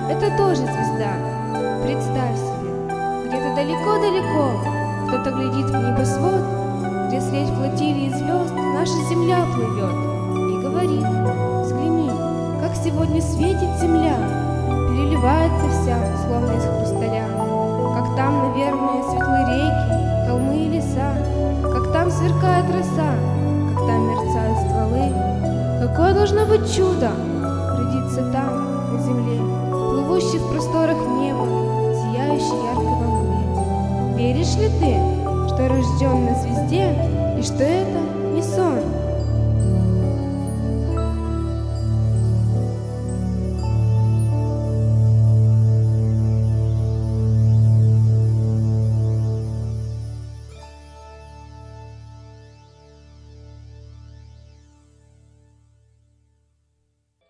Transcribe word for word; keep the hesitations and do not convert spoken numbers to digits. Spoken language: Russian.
это тоже звезда. Представь себе, где-то далеко-далеко кто-то глядит в небосвод, где средь флотилии звезд наша земля плывет, и говорит: взгляни, как сегодня светит земля, переливается вся, словно из хрусталя, как там, наверное, светлые реки, холмы и леса, как там сверкает роса, как там мерцают стволы. Какое должно быть чудо родиться там, на земле, плывущей в просторах неба, сияющей яркой во мгле. Веришь ли ты, что рожден на звезде, и что это не сон?